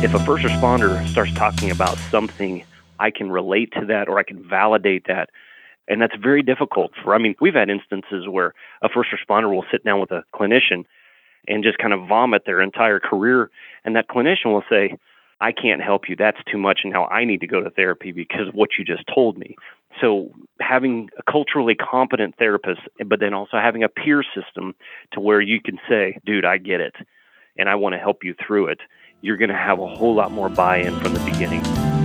If a first responder starts talking about something, I can relate to that or I can validate that. And that's very difficult we've had instances where a first responder will sit down with a clinician and just kind of vomit their entire career. And that clinician will say, I can't help you. That's too much. And now I need to go to therapy because of what you just told me. So having a culturally competent therapist, but then also having a peer system to where you can say, dude, I get it, and I want to help you through it, you're going to have a whole lot more buy-in from the beginning.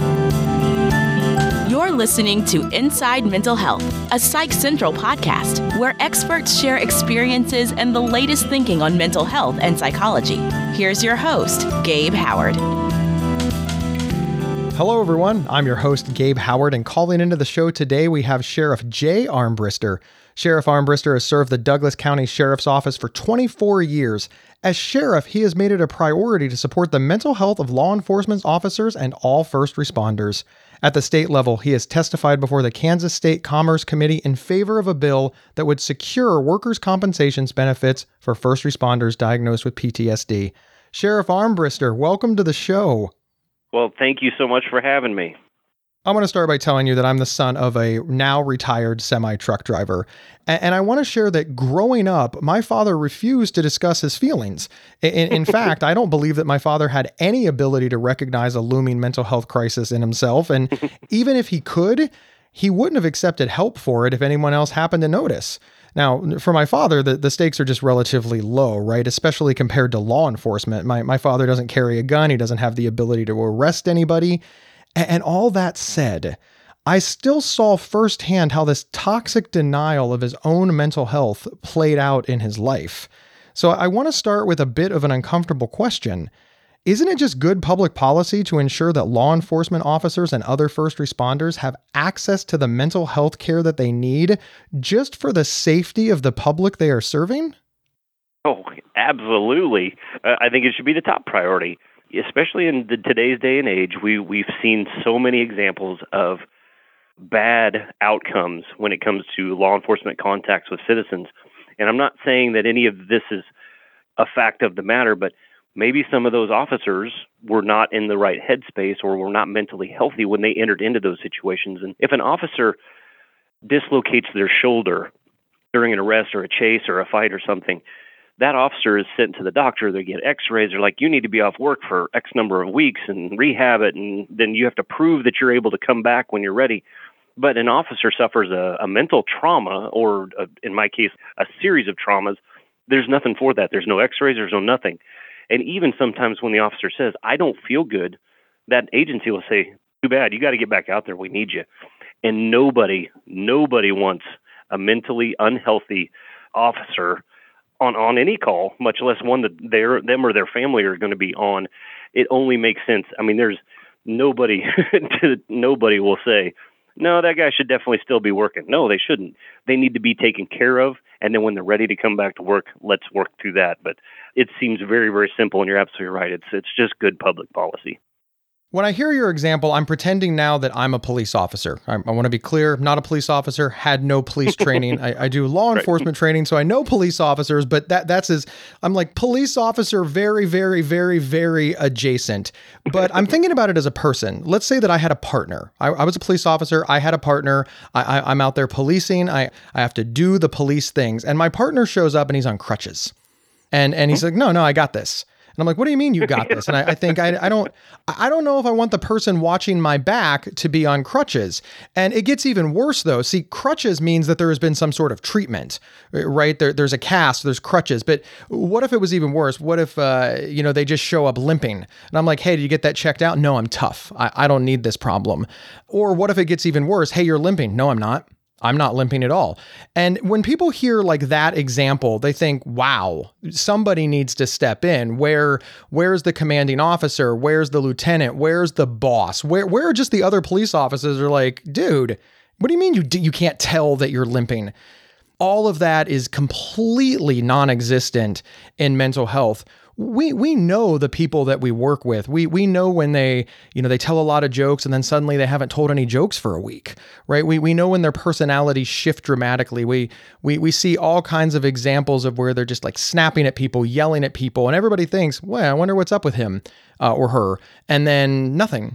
You're listening to Inside Mental Health, a Psych Central podcast where experts share experiences and the latest thinking on mental health and psychology. Here's your host, Gabe Howard. Hello, everyone. I'm your host, Gabe Howard, and calling into the show today, we have Sheriff Jay Armbrister. Sheriff Armbrister has served the Douglas County Sheriff's Office for 24 years. As sheriff, he has made it a priority to support the mental health of law enforcement officers and all first responders. At the state level, he has testified before the Kansas State Commerce Committee in favor of a bill that would secure workers' compensation benefits for first responders diagnosed with PTSD. Sheriff Armbrister, welcome to the show. Well, thank you so much for having me. I want to start by telling you that I'm the son of a now retired semi-truck driver. And I want to share that growing up, my father refused to discuss his feelings. In fact, I don't believe that my father had any ability to recognize a looming mental health crisis in himself. And even if he could, he wouldn't have accepted help for it if anyone else happened to notice. Now, for my father, the stakes are just relatively low, right? Especially compared to law enforcement. My father doesn't carry a gun. He doesn't have the ability to arrest anybody. And all that said, I still saw firsthand how this toxic denial of his own mental health played out in his life. So I want to start with a bit of an uncomfortable question. Isn't it just good public policy to ensure that law enforcement officers and other first responders have access to the mental health care that they need just for the safety of the public they are serving? Oh, absolutely. I think it should be the top priority, especially in today's day and age. We've seen so many examples of bad outcomes when it comes to law enforcement contacts with citizens. And I'm not saying that any of this is a fact of the matter, but maybe some of those officers were not in the right headspace or were not mentally healthy when they entered into those situations. And if an officer dislocates their shoulder during an arrest or a chase or a fight or something, that officer is sent to the doctor. They get x-rays. They're like, you need to be off work for X number of weeks and rehab it. And then you have to prove that you're able to come back when you're ready. But an officer suffers a mental trauma or, in my case, a series of traumas. There's nothing for that. There's no x-rays. There's no nothing. And even sometimes when the officer says, I don't feel good, that agency will say, too bad, you got to get back out there. We need you. And nobody wants a mentally unhealthy officer on any call, much less one that them or their family are going to be on. It only makes sense. There's nobody will say, no, that guy should definitely still be working. No, they shouldn't. They need to be taken care of. And then when they're ready to come back to work, let's work through that. But it seems very, very simple. And you're absolutely right. It's just good public policy. When I hear your example, I'm pretending now that I'm a police officer. I want to be clear, not a police officer, had no police training. I do law enforcement training, so I know police officers, but I'm like police officer very, very, very, very adjacent. But I'm thinking about it as a person. Let's say that I had a partner. I was a police officer. I had a partner. I'm out there policing. I have to do the police things. And my partner shows up and he's on crutches. And he's like, no, I got this. And I'm like, what do you mean you got this? And I think I don't know if I want the person watching my back to be on crutches. And it gets even worse though. See, crutches means that there has been some sort of treatment, right? There's a cast, there's crutches. But what if it was even worse? What if, they just show up limping? And I'm like, hey, did you get that checked out? No, I'm tough. I don't need this problem. Or what if it gets even worse? Hey, you're limping. No, I'm not. I'm not limping at all. And when people hear like that example, they think, wow, somebody needs to step in. Where's the commanding officer? Where's the lieutenant? Where's the boss? Where are just the other police officers are like, dude, what do you mean you can't tell that you're limping? All of that is completely non-existent in mental health. we know the people that we work with. We know when they tell a lot of jokes and then suddenly they haven't told any jokes for a week, right? We know when their personalities shift dramatically. We see all kinds of examples of where they're just like snapping at people, yelling at people, and everybody thinks, well, I wonder what's up with him or her, and then nothing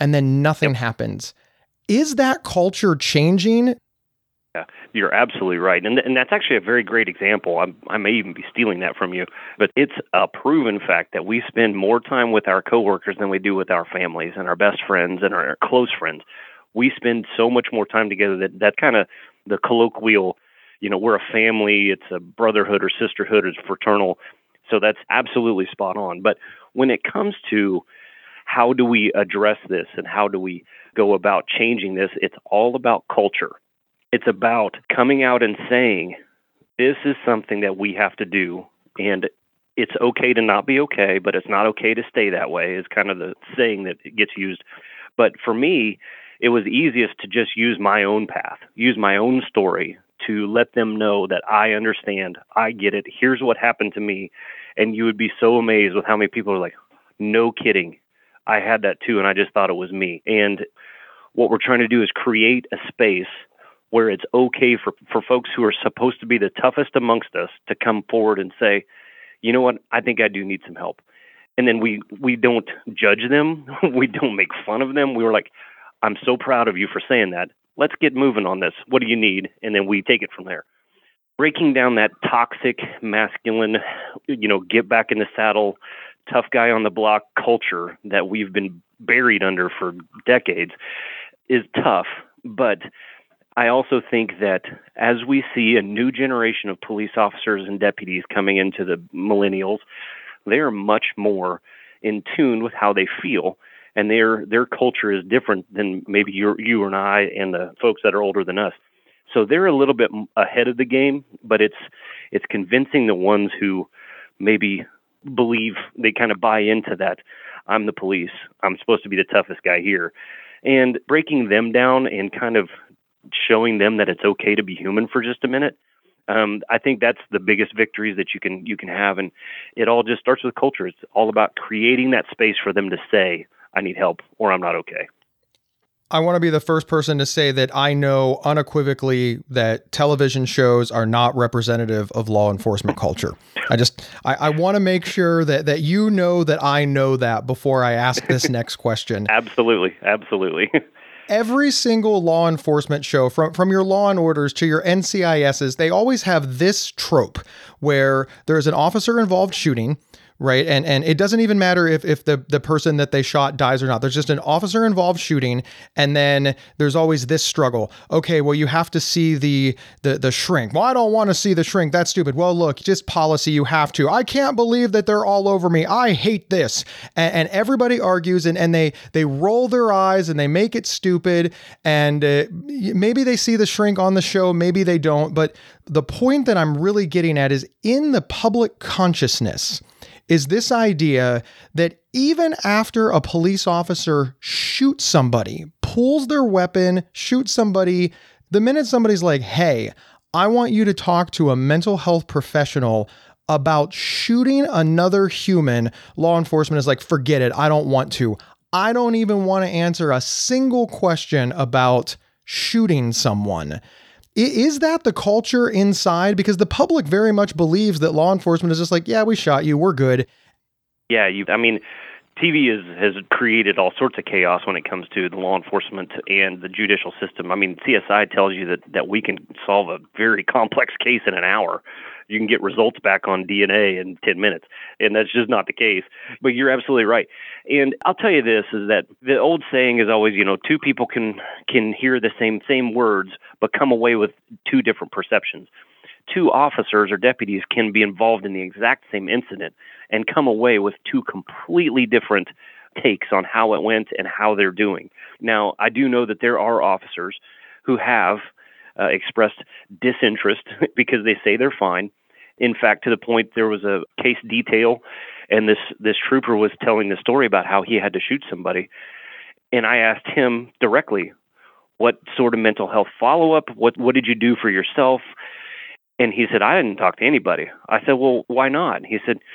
happens. Is that culture changing? Yeah, you're absolutely right. And that's actually a very great example. I may even be stealing that from you, but it's a proven fact that we spend more time with our coworkers than we do with our families and our best friends and our close friends. We spend so much more time together that kind of the colloquial, we're a family, it's a brotherhood or sisterhood, it's fraternal. So that's absolutely spot on. But when it comes to how do we address this and how do we go about changing this, it's all about culture. It's about coming out and saying, this is something that we have to do, and it's okay to not be okay, but it's not okay to stay that way, is kind of the saying that gets used. But for me, it was easiest to just use my own path, use my own story to let them know that I understand, I get it, here's what happened to me. And you would be so amazed with how many people are like, no kidding, I had that too, and I just thought it was me. And what we're trying to do is create a space where it's okay for folks who are supposed to be the toughest amongst us to come forward and say, you know what, I think I do need some help. And then we don't judge them. We don't make fun of them. We were like, I'm so proud of you for saying that. Let's get moving on this. What do you need? And then we take it from there. Breaking down that toxic, masculine, get back in the saddle, tough guy on the block culture that we've been buried under for decades is tough. But I also think that as we see a new generation of police officers and deputies coming into the millennials, they are much more in tune with how they feel, and their culture is different than maybe you and I and the folks that are older than us. So they're a little bit ahead of the game, but it's convincing the ones who maybe believe, they kind of buy into that, I'm the police, I'm supposed to be the toughest guy here, and breaking them down and kind of showing them that it's okay to be human for just a minute. I think that's the biggest victories that you can have, and it all just starts with culture. It's all about creating that space for them to say, I need help, or I'm not okay. I want to be the first person to say that I know unequivocally that television shows are not representative of law enforcement culture. I want to make sure that you know that I know that before I ask this next question. Absolutely. Every single law enforcement show, from your Law and Orders to your NCISs, they always have this trope where there's an officer involved shooting, right? And it doesn't even matter if the person that they shot dies or not. There's just an officer involved shooting, and then there's always this struggle. Okay, well, you have to see the shrink. Well, I don't want to see the shrink. That's stupid. Well, look, just policy, you have to. I can't believe that they're all over me. I hate this. And everybody argues, and they roll their eyes and they make it stupid. And maybe they see the shrink on the show, maybe they don't. But the point that I'm really getting at is in the public consciousness is this idea that even after a police officer shoots somebody, pulls their weapon, shoots somebody, the minute somebody's like, hey, I want you to talk to a mental health professional about shooting another human, law enforcement is like, forget it, I don't want to. I don't even want to answer a single question about shooting someone. Is that the culture inside? Because the public very much believes that law enforcement is just like, yeah, we shot you, we're good. Yeah, TV has created all sorts of chaos when it comes to the law enforcement and the judicial system. CSI tells you that we can solve a very complex case in an hour. You can get results back on DNA in 10 minutes, and that's just not the case. But you're absolutely right. And I'll tell you this, is that the old saying is always, two people can hear the same words, but come away with two different perceptions. Two officers or deputies can be involved in the exact same incident and come away with two completely different takes on how it went and how they're doing. Now, I do know that there are officers who have expressed disinterest because they say they're fine. In fact, to the point there was a case detail, and this trooper was telling the story about how he had to shoot somebody. And I asked him directly, what sort of mental health follow-up? What did you do for yourself? And he said, I didn't talk to anybody. I said, well, why not? He said,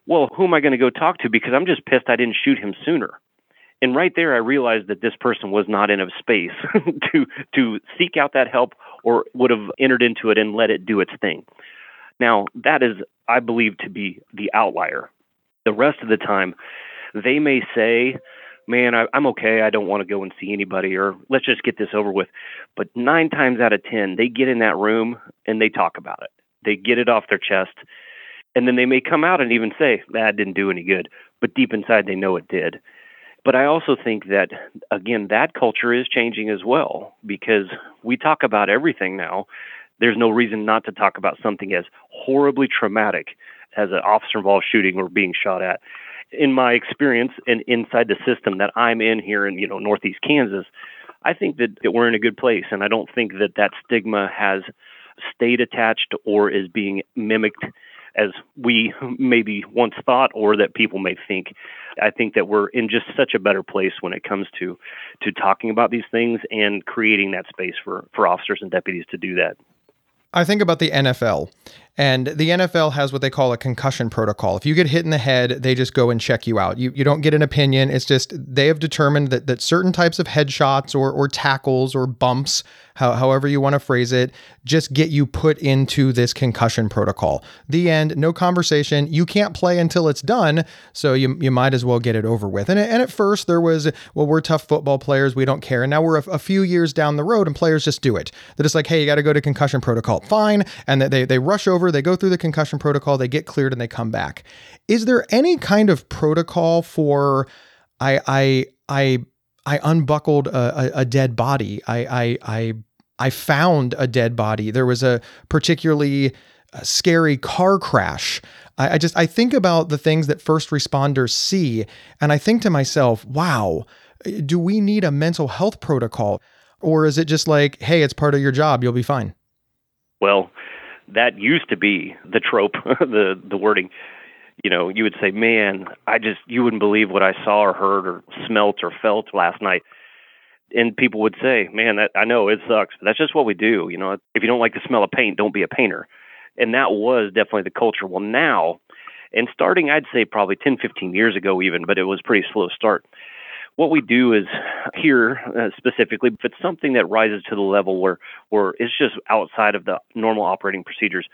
Well, who am I going to go talk to? Because I'm just pissed I didn't shoot him sooner. And right there, I realized that this person was not in a space to seek out that help, or would have entered into it and let it do its thing. Now, that is, I believe, to be the outlier. The rest of the time, they may say, man, I'm okay. I don't want to go and see anybody, or let's just get this over with. But 9 times out of 10, they get in that room and they talk about it. They get it off their chest. And then they may come out and even say, that didn't do any good. But deep inside, they know it did. But I also think that, again, that culture is changing as well, because we talk about everything now. There's no reason not to talk about something as horribly traumatic as an officer-involved shooting or being shot at. In my experience and inside the system that I'm in here in, Northeast Kansas, I think that we're in a good place. And I don't think that that stigma has stayed attached or is being mimicked as we maybe once thought, or that people may think. I think that we're in just such a better place when it comes to talking about these things and creating that space for officers and deputies to do that. I think about the NFL, and the NFL has what they call a concussion protocol. If you get hit in the head, they just go and check you out. You don't get an opinion. It's just they have determined that certain types of headshots or tackles or bumps, however you want to phrase it, just get you put into this concussion protocol. The end, no conversation. You can't play until it's done, so you might as well get it over with. And at first there was, well, we're tough football players, we don't care. And now we're a few years down the road and players just do it. They're just like, hey, you got to go to concussion protocol. Fine. And they rush over, they go through the concussion protocol, they get cleared, and they come back. Is there any kind of protocol for I unbuckled a dead body. I found a dead body. There was a particularly scary car crash. I think about the things that first responders see, and I think to myself, wow, do we need a mental health protocol? Or is it just like, hey, it's part of your job, you'll be fine? Well, that used to be the trope, the wording. You would say, man, you wouldn't believe what I saw or heard or smelt or felt last night. And people would say, man, I know it sucks, but that's just what we do. If you don't like the smell of paint, don't be a painter. And that was definitely the culture. Well, now, and starting, I'd say probably 10, 15 years ago even, but it was pretty slow start. What we do is here specifically, if it's something that rises to the level where it's just outside of the normal operating procedures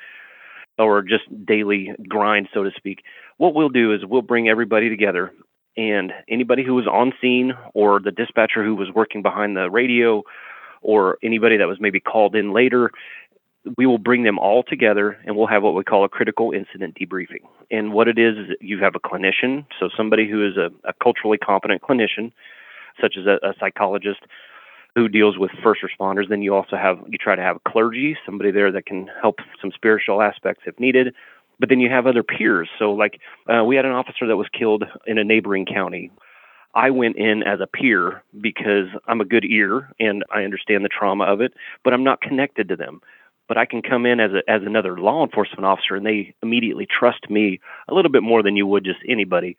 or just daily grind, so to speak, what we'll do is we'll bring everybody together, and anybody who was on scene or the dispatcher who was working behind the radio or anybody that was maybe called in later, we will bring them all together and we'll have what we call a critical incident debriefing. And what it is you have a clinician, so somebody who is a culturally competent clinician, such as a psychologist who deals with first responders. Then you try to have a clergy, somebody there that can help some spiritual aspects if needed. But then you have other peers. So we had an officer that was killed in a neighboring county. I went in as a peer because I'm a good ear and I understand the trauma of it, but I'm not connected to them. But I can come in as another law enforcement officer, and they immediately trust me a little bit more than you would just anybody.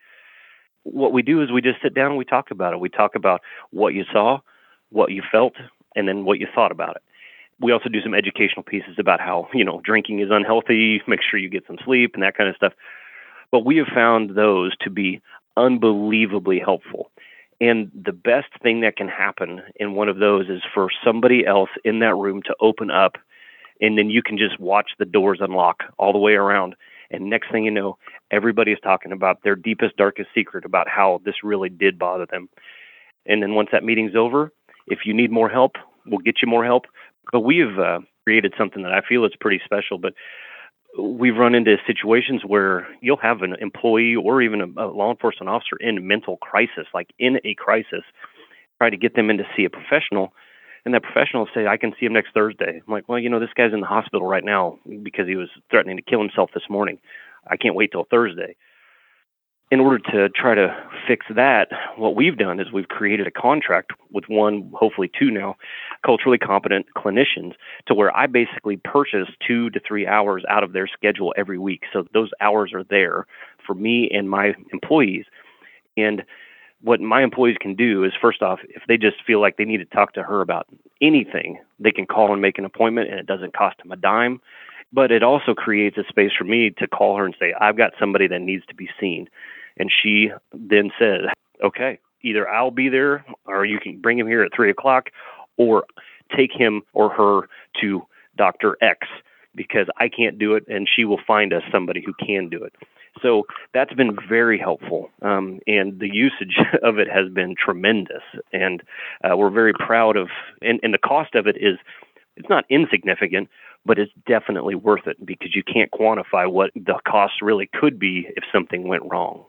What we do is we just sit down and we talk about it. We talk about what you saw, what you felt, and then what you thought about it. We also do some educational pieces about how, drinking is unhealthy, make sure you get some sleep and that kind of stuff. But we have found those to be unbelievably helpful. And the best thing that can happen in one of those is for somebody else in that room to open up, and then you can just watch the doors unlock all the way around. And next thing you know, everybody is talking about their deepest, darkest secret about how this really did bother them. And then once that meeting's over, if you need more help, we'll get you more help. But we have created something that I feel is pretty special. But we've run into situations where you'll have an employee or even a law enforcement officer in mental crisis, like in a crisis, try to get them in to see a professional. And that professional will say, I can see him next Thursday. I'm like, well, this guy's in the hospital right now because he was threatening to kill himself this morning. I can't wait till Thursday. In order to try to fix that, what we've done is we've created a contract with one, hopefully two now, culturally competent clinicians, to where I basically purchase 2 to 3 hours out of their schedule every week. So those hours are there for me and my employees. And what my employees can do is, first off, if they just feel like they need to talk to her about anything, they can call and make an appointment, and it doesn't cost them a dime. But it also creates a space for me to call her and say, I've got somebody that needs to be seen. And she then says, okay, either I'll be there or you can bring him here at 3:00 or take him or her to Dr. X because I can't do it and she will find us somebody who can do it. So that's been very helpful. And the usage of it has been tremendous. And we're very proud of, and the cost of it is, it's not insignificant, but it's definitely worth it because you can't quantify what the cost really could be if something went wrong.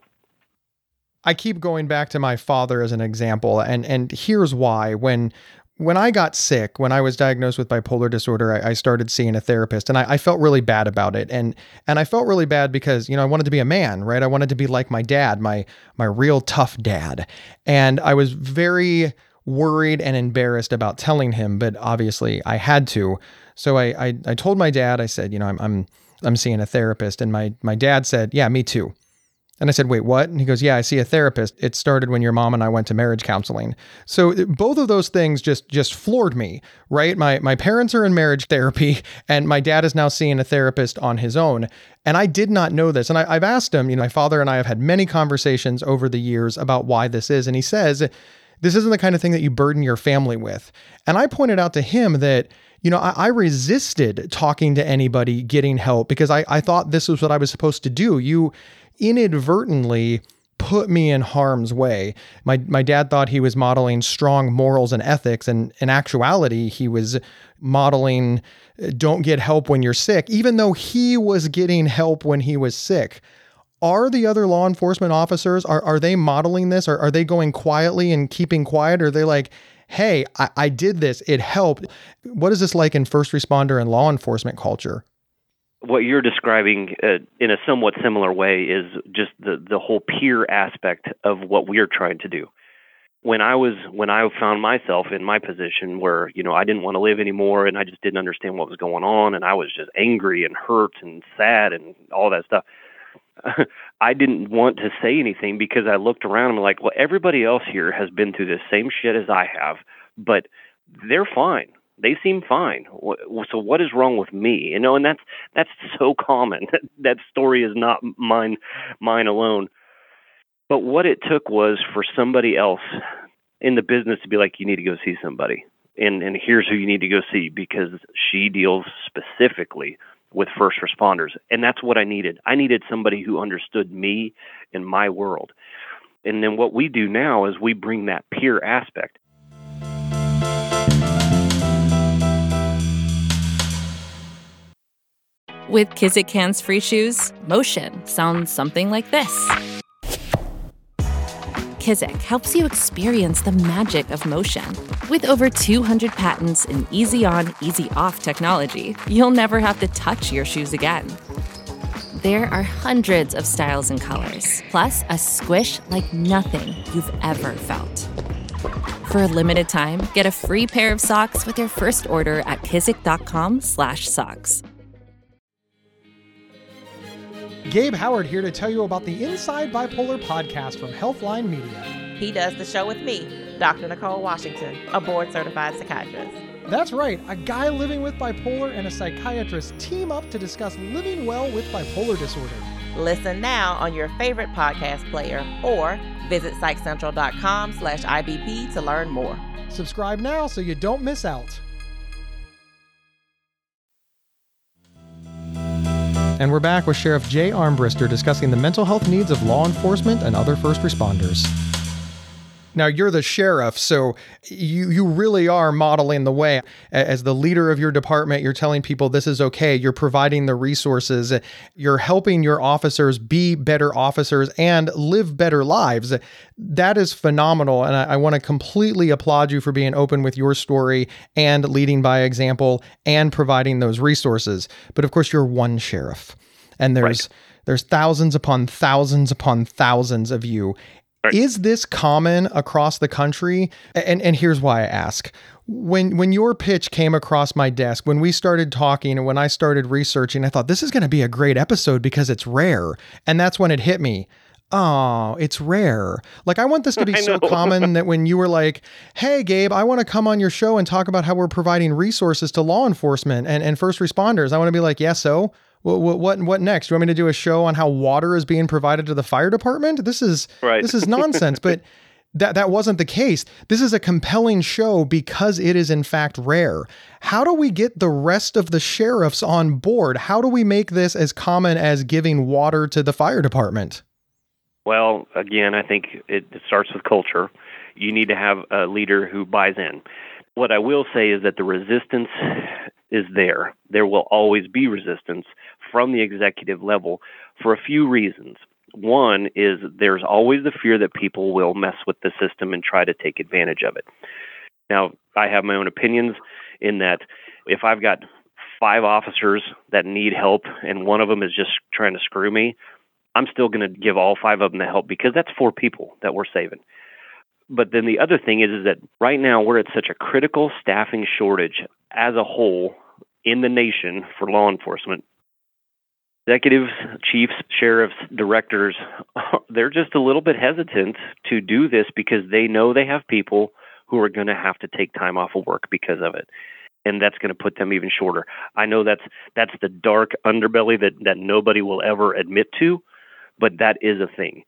I keep going back to my father as an example, and here's why. When I got sick, when I was diagnosed with bipolar disorder, I started seeing a therapist, and I felt really bad about it. And I felt really bad because, I wanted to be a man, right? I wanted to be like my dad, my real tough dad. And I was very worried and embarrassed about telling him, but obviously I had to. So I told my dad, I said, I'm seeing a therapist. And my dad said, yeah, me too. And I said, wait, what? And he goes, yeah, I see a therapist. It started when your mom and I went to marriage counseling. So both of those things just floored me, right? My parents are in marriage therapy and my dad is now seeing a therapist on his own. And I did not know this. And I've asked him, my father and I have had many conversations over the years about why this is. And he says, this isn't the kind of thing that you burden your family with. And I pointed out to him that, I resisted talking to anybody, getting help, because I thought this was what I was supposed to do. You inadvertently put me in harm's way. My dad thought he was modeling strong morals and ethics, and in actuality, he was modeling don't get help when you're sick, even though he was getting help when he was sick. Are the other law enforcement officers, are they modeling this? Are they going quietly and keeping quiet? Or are they like, hey, I did this, it helped? What is this like in first responder and law enforcement culture? What you're describing in a somewhat similar way is just the whole peer aspect of what we're trying to do. When I found myself in my position where, I didn't want to live anymore and I just didn't understand what was going on and I was just angry and hurt and sad and all that stuff, I didn't want to say anything because I looked around and I'm like, well, everybody else here has been through the same shit as I have, but they're fine. They seem fine. So what is wrong with me? And that's so common. That story is not mine alone. But what it took was for somebody else in the business to be like, you need to go see somebody. And here's who you need to go see because she deals specifically with first responders. And that's what I needed. I needed somebody who understood me and my world. And then what we do now is we bring that peer aspect. With Kizik hands-free shoes, motion sounds something like this. Kizik helps you experience the magic of motion. With over 200 patents and easy-on, easy-off technology, you'll never have to touch your shoes again. There are hundreds of styles and colors, plus a squish like nothing you've ever felt. For a limited time, get a free pair of socks with your first order at kizik.com/socks. Gabe Howard here to tell you about the Inside Bipolar podcast from Healthline Media. He does the show with me, Dr. Nicole Washington, a board-certified psychiatrist. That's right. A guy living with bipolar and a psychiatrist team up to discuss living well with bipolar disorder. Listen now on your favorite podcast player or visit psychcentral.com/IBP to learn more. Subscribe now so you don't miss out. And we're back with Sheriff Jay Armbrister discussing the mental health needs of law enforcement and other first responders. Now, you're the sheriff, so you really are modeling the way. As the leader of your department, you're telling people this is okay. You're providing the resources. You're helping your officers be better officers and live better lives. That is phenomenal, and I want to completely applaud you for being open with your story and leading by example and providing those resources. But of course, you're one sheriff, and there's thousands upon thousands upon thousands of you. Right. Is this common across the country? And here's why I ask. When your pitch came across my desk, when we started talking and when I started researching, I thought this is going to be a great episode because it's rare. And that's when it hit me. Oh, it's rare. Like, I want this to be so common that when you were like, hey, Gabe, I want to come on your show and talk about how we're providing resources to law enforcement and first responders. I want to be like, yeah, so what next? You want me to do a show on how water is being provided to the fire department? This is nonsense. But that wasn't the case. This is a compelling show because it is in fact rare. How do we get the rest of the sheriffs on board? How do we make this as common as giving water to the fire department? Well, again, I think it starts with culture. You need to have a leader who buys in. What I will say is that the resistance is there. There will always be resistance from the executive level for a few reasons. One is there's always the fear that people will mess with the system and try to take advantage of it. Now, I have my own opinions in that if I've got 5 officers that need help and one of them is just trying to screw me, I'm still going to give all 5 of them the help because that's 4 people that we're saving. But then the other thing is that right now we're at such a critical staffing shortage as a whole in the nation for law enforcement. Executives, chiefs, sheriffs, directors, they're just a little bit hesitant to do this because they know they have people who are going to have to take time off of work because of it. And that's going to put them even shorter. I know that's the dark underbelly that nobody will ever admit to, but that is a thing.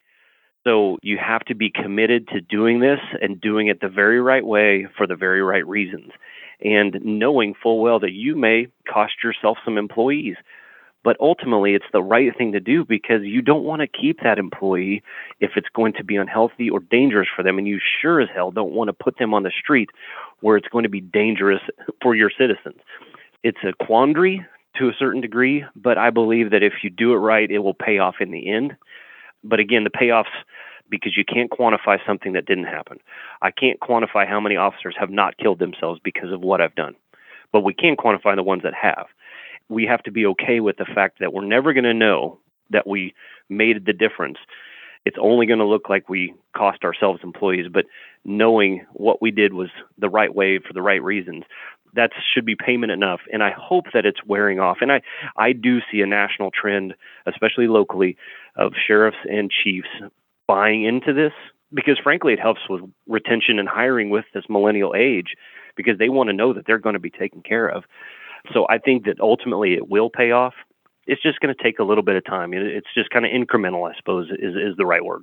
So you have to be committed to doing this and doing it the very right way for the very right reasons. And knowing full well that you may cost yourself some employees. But ultimately, it's the right thing to do because you don't want to keep that employee if it's going to be unhealthy or dangerous for them. And you sure as hell don't want to put them on the street where it's going to be dangerous for your citizens. It's a quandary to a certain degree, but I believe that if you do it right, it will pay off in the end. But again, the payoffs, because you can't quantify something that didn't happen. I can't quantify how many officers have not killed themselves because of what I've done. But we can quantify the ones that have. We have to be okay with the fact that we're never going to know that we made the difference. It's only going to look like we cost ourselves employees, but knowing what we did was the right way for the right reasons, that should be payment enough. And I hope that it's wearing off. And I do see a national trend, especially locally, of sheriffs and chiefs buying into this because, frankly, it helps with retention and hiring with this millennial age because they want to know that they're going to be taken care of. So I think that ultimately it will pay off. It's just going to take a little bit of time. It's just kind of incremental, I suppose, is the right word.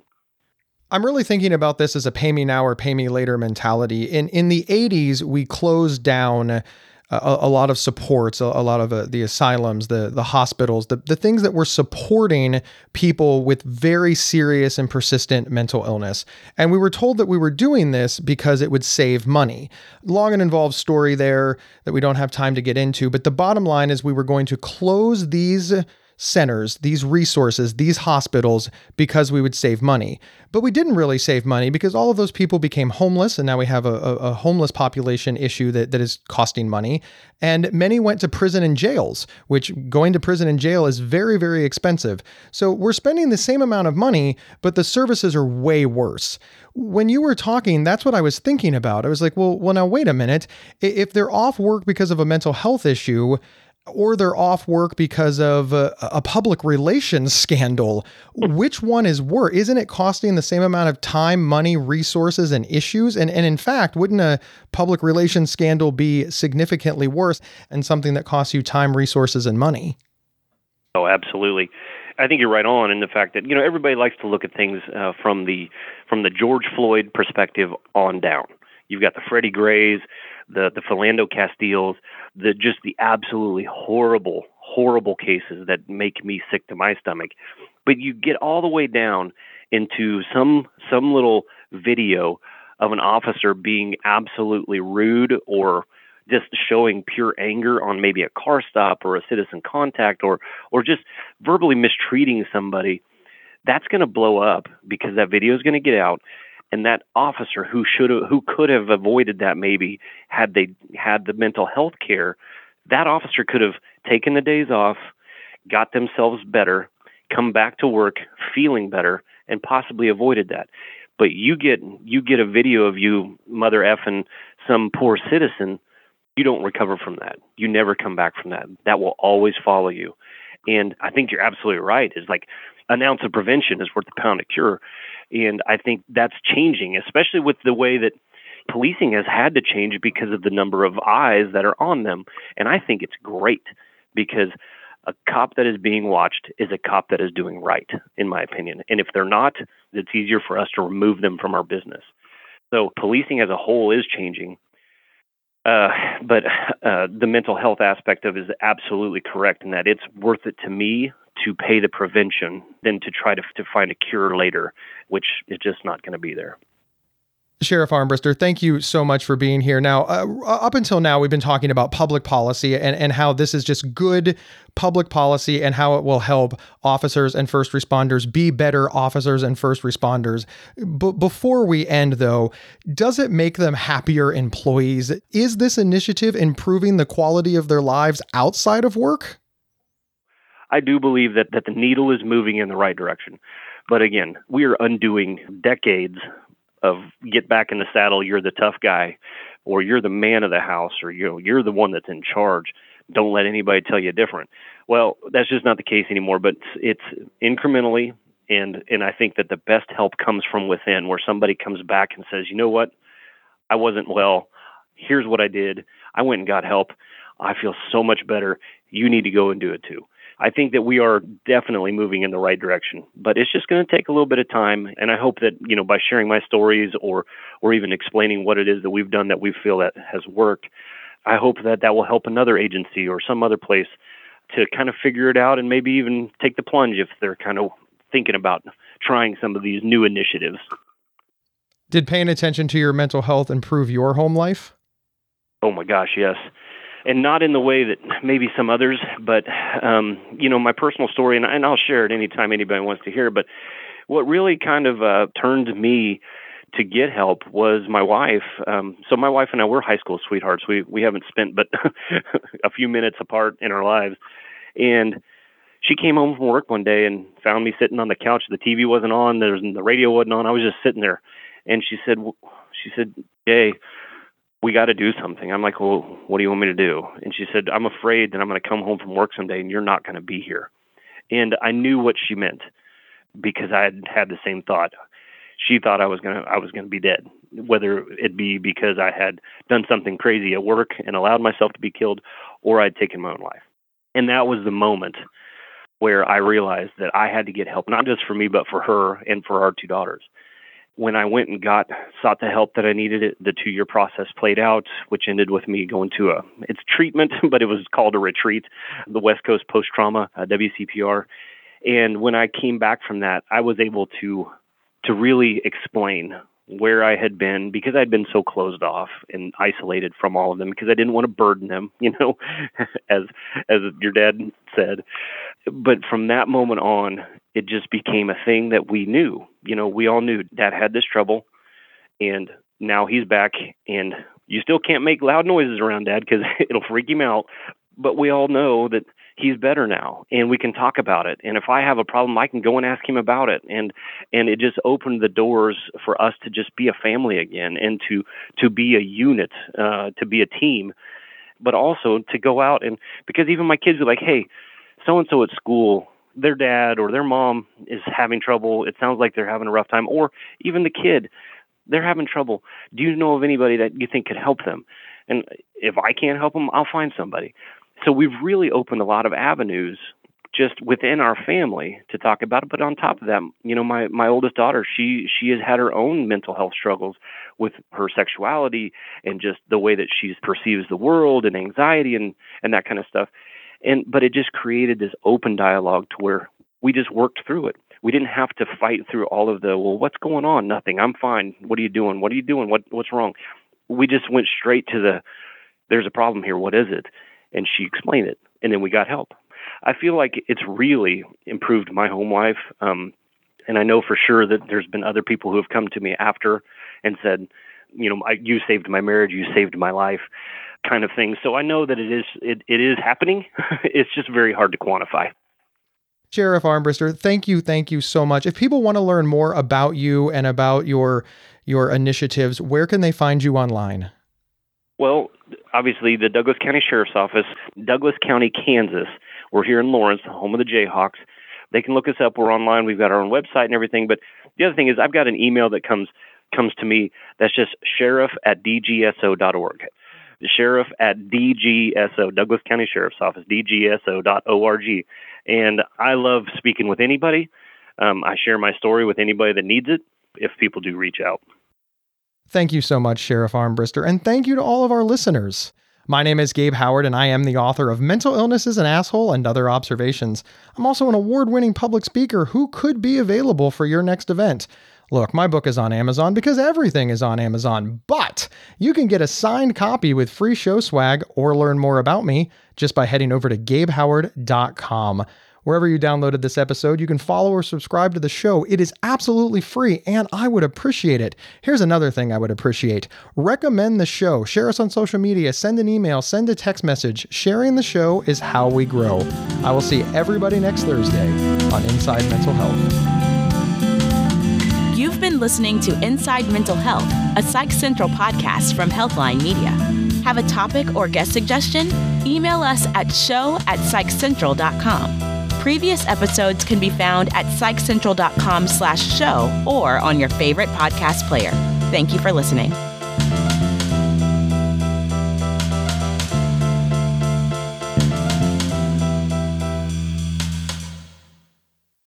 I'm really thinking about this as a pay me now or pay me later mentality. In the 80s, we closed down a lot of supports, a lot of the asylums, the hospitals, the things that were supporting people with very serious and persistent mental illness. And we were told that we were doing this because it would save money. Long and involved story there that we don't have time to get into. But the bottom line is we were going to close these centers, these resources, these hospitals, because we would save money. But we didn't really save money because all of those people became homeless, and now we have a homeless population issue that is costing money. And many went to prison and jails, which going to prison and jail is very, very expensive. So we're spending the same amount of money, but the services are way worse. When you were talking, that's what I was thinking about. I was like, well, now wait a minute. If they're off work because of a mental health issue, or they're off work because of a public relations scandal, which one is worse? Isn't it costing the same amount of time, money, resources, and issues? And in fact, wouldn't a public relations scandal be significantly worse and something that costs you time, resources, and money? Oh, absolutely. I think you're right on in the fact that, everybody likes to look at things from the George Floyd perspective on down. You've got the Freddie Grays, the Philando Castiles, the absolutely horrible, horrible cases that make me sick to my stomach. But you get all the way down into some little video of an officer being absolutely rude or just showing pure anger on maybe a car stop or a citizen contact or just verbally mistreating somebody. That's going to blow up because that video is going to get out. And that officer who could have avoided that maybe had they had the mental health care, that officer could have taken the days off, got themselves better, come back to work feeling better, and possibly avoided that. But you get a video of you mother effing some poor citizen, you don't recover from that. You never come back from that. That will always follow you. And I think you're absolutely right. It's like an ounce of prevention is worth a pound of cure. And I think that's changing, especially with the way that policing has had to change because of the number of eyes that are on them. And I think it's great because a cop that is being watched is a cop that is doing right, in my opinion. And if they're not, it's easier for us to remove them from our business. So policing as a whole is changing. But the mental health aspect of it is absolutely correct in that it's worth it to me to pay the prevention than to try to find a cure later, which is just not going to be there. Sheriff Armbrister, thank you so much for being here. Now, up until now, we've been talking about public policy and how this is just good public policy and how it will help officers and first responders be better officers and first responders. Before we end, though, does it make them happier employees? Is this initiative improving the quality of their lives outside of work? I do believe that the needle is moving in the right direction. But again, we are undoing decades of get back in the saddle, you're the tough guy, or you're the man of the house, or you're the one that's in charge. Don't let anybody tell you different. Well, that's just not the case anymore, but it's incrementally, and I think that the best help comes from within, where somebody comes back and says, you know what, I wasn't well. Here's what I did. I went and got help. I feel so much better. You need to go and do it too. I think that we are definitely moving in the right direction, but it's just going to take a little bit of time. And I hope that, by sharing my stories or even explaining what it is that we've done that we feel that has worked, I hope that will help another agency or some other place to kind of figure it out and maybe even take the plunge if they're kind of thinking about trying some of these new initiatives. Did paying attention to your mental health improve your home life? Oh my gosh, yes. And not in the way that maybe some others, but, my personal story, and I'll share it anytime anybody wants to hear it, but what really kind of turned me to get help was my wife. So my wife and I were high school sweethearts. We haven't spent but a few minutes apart in our lives. And she came home from work one day and found me sitting on the couch. The TV wasn't on. The radio wasn't on. I was just sitting there. And she said, Jay, we got to do something. I'm like, well, what do you want me to do? And she said, I'm afraid that I'm going to come home from work someday and you're not going to be here. And I knew what she meant because I had the same thought. She thought I was going to be dead, whether it be because I had done something crazy at work and allowed myself to be killed, or I'd taken my own life. And that was the moment where I realized that I had to get help, not just for me, but for her and for our two daughters. When I went and sought the help that I needed, the 2-year process played out, which ended with me going to it's treatment, but it was called a retreat, the West Coast Post-Trauma, WCPR. And when I came back from that, I was able to really explain where I had been, because I'd been so closed off and isolated from all of them, because I didn't want to burden them, as your dad said. But from that moment on, it just became a thing that we knew. We all knew Dad had this trouble, and now he's back, and you still can't make loud noises around Dad because it'll freak him out. But we all know that he's better now, and we can talk about it. And if I have a problem, I can go and ask him about it. And it just opened the doors for us to just be a family again, and to be a unit, to be a team, but also to go out and, because even my kids were like, hey, so-and-so at school, their dad or their mom is having trouble. It sounds like they're having a rough time. Or even the kid, they're having trouble. Do you know of anybody that you think could help them? And if I can't help them, I'll find somebody. So we've really opened a lot of avenues just within our family to talk about it. But on top of that, my oldest daughter, she has had her own mental health struggles with her sexuality and just the way that she perceives the world and anxiety and that kind of stuff. But it just created this open dialogue to where we just worked through it. We didn't have to fight through all of the, well, what's going on? Nothing. I'm fine. What are you doing? What are you doing? What's wrong? We just went straight to there's a problem here. What is it? And she explained it, and then we got help. I feel like it's really improved my home life. And I know for sure that there's been other people who have come to me after and said, you saved my marriage, you saved my life, kind of thing. So I know that it is happening. It's just very hard to quantify. Sheriff Armbrister, thank you so much. If people want to learn more about you and about your initiatives, where can they find you online? Well, obviously the Douglas County Sheriff's Office, Douglas County, Kansas. We're here in Lawrence, home of the Jayhawks. they can look us up. We're online. We've got our own website and everything. But the other thing is I've got an email that comes to me that's just sheriff@dgso.org. Sheriff@DGSO, Douglas County Sheriff's Office, DGSO.org. And I love speaking with anybody. I share my story with anybody that needs it if people do reach out. Thank you so much, Sheriff Armbrister, and thank you to all of our listeners. My name is Gabe Howard, and I am the author of Mental Illness is an Asshole and Other Observations. I'm also an award-winning public speaker who could be available for your next event. Look, my book is on Amazon because everything is on Amazon, but you can get a signed copy with free show swag or learn more about me just by heading over to GabeHoward.com. Wherever you downloaded this episode, you can follow or subscribe to the show. It is absolutely free, and I would appreciate it. Here's another thing I would appreciate. Recommend the show. Share us on social media. Send an email. Send a text message. Sharing the show is how we grow. I will see everybody next Thursday on Inside Mental Health. You've been listening to Inside Mental Health, a Psych Central podcast from Healthline Media. Have a topic or guest suggestion? Email us at show@psychcentral.com. Previous episodes can be found at psychcentral.com/show or on your favorite podcast player. Thank you for listening.